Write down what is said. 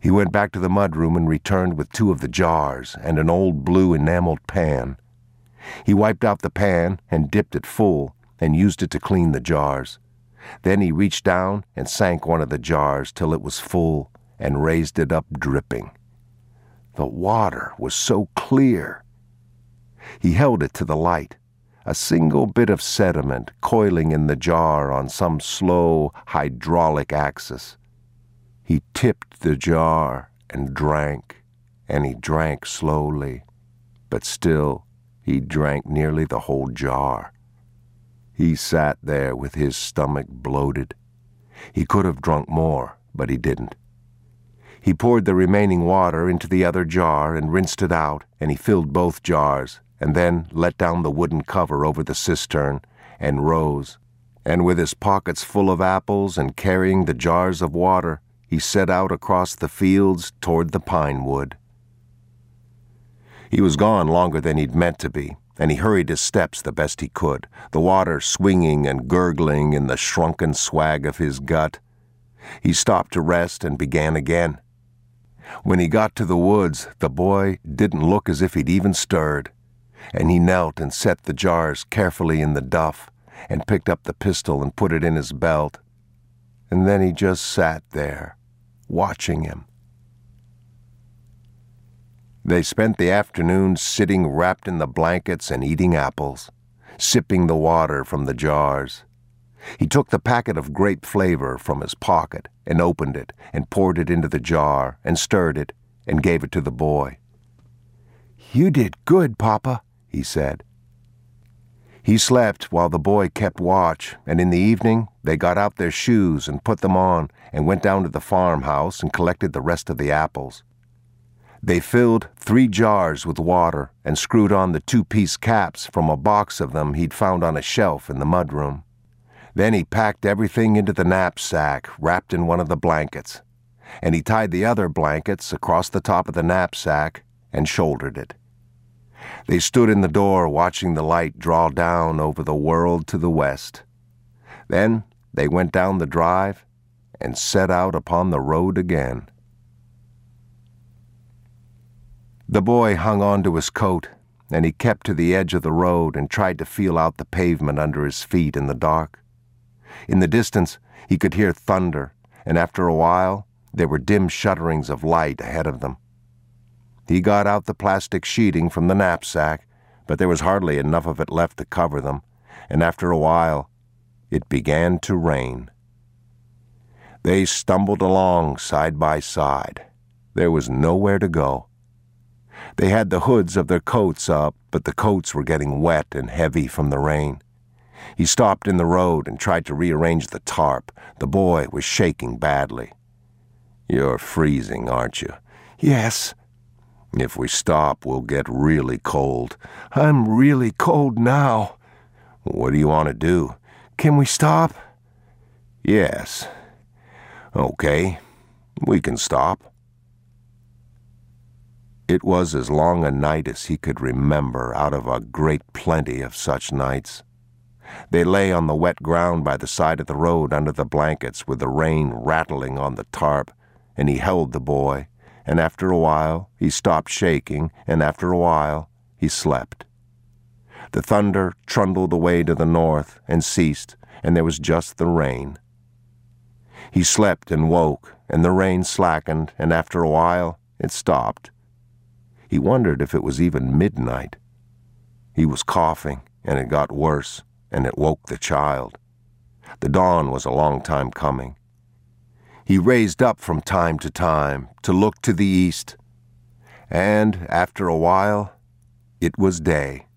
He went back to the mudroom and returned with 2 of the jars and an old blue enameled pan. He wiped out the pan and dipped it full and used it to clean the jars. Then he reached down and sank one of the jars till it was full and raised it up dripping. The water was so clear. He held it to the light, a single bit of sediment coiling in the jar on some slow hydraulic axis. He tipped the jar and he drank slowly, but still he drank nearly the whole jar. He sat there with his stomach bloated. He could have drunk more, but he didn't. He poured the remaining water into the other jar and rinsed it out, and he filled both jars, and then let down the wooden cover over the cistern and rose. And with his pockets full of apples and carrying the jars of water, he set out across the fields toward the pine wood. He was gone longer than he'd meant to be, and he hurried his steps the best he could, the water swinging and gurgling in the shrunken swag of his gut. He stopped to rest and began again. When he got to the woods, the boy didn't look as if he'd even stirred, and he knelt and set the jars carefully in the duff and picked up the pistol and put it in his belt. And then he just sat there, watching him. They spent the afternoon sitting wrapped in the blankets and eating apples, sipping the water from the jars. He took the packet of grape flavor from his pocket and opened it and poured it into the jar and stirred it and gave it to the boy. "You did good, Papa," he said. He slept while the boy kept watch, and in the evening they got out their shoes and put them on and went down to the farmhouse and collected the rest of the apples. They filled 3 jars with water and screwed on the 2-piece caps from a box of them he'd found on a shelf in the mudroom. Then he packed everything into the knapsack wrapped in one of the blankets, and he tied the other blankets across the top of the knapsack and shouldered it. They stood in the door watching the light draw down over the world to the west. Then they went down the drive and set out upon the road again. The boy hung on to his coat, and he kept to the edge of the road and tried to feel out the pavement under his feet in the dark. In the distance, he could hear thunder, and after a while, there were dim shudderings of light ahead of them. He got out the plastic sheeting from the knapsack, but there was hardly enough of it left to cover them, and after a while, it began to rain. They stumbled along side by side. There was nowhere to go. They had the hoods of their coats up, but the coats were getting wet and heavy from the rain. He stopped in the road and tried to rearrange the tarp. The boy was shaking badly. "You're freezing, aren't you?" "Yes." "If we stop, we'll get really cold." "I'm really cold now." "What do you want to do?" "Can we stop?" "Yes." "Okay, we can stop." It was as long a night as he could remember out of a great plenty of such nights. They lay on the wet ground by the side of the road under the blankets with the rain rattling on the tarp, and he held the boy, and after a while he stopped shaking, and after a while he slept. The thunder trundled away to the north and ceased, and there was just the rain. He slept and woke, and the rain slackened, and after a while it stopped. He wondered if it was even midnight. He was coughing, and it got worse, and it woke the child. The dawn was a long time coming. He raised up from time to look to the east, and after a while, it was day.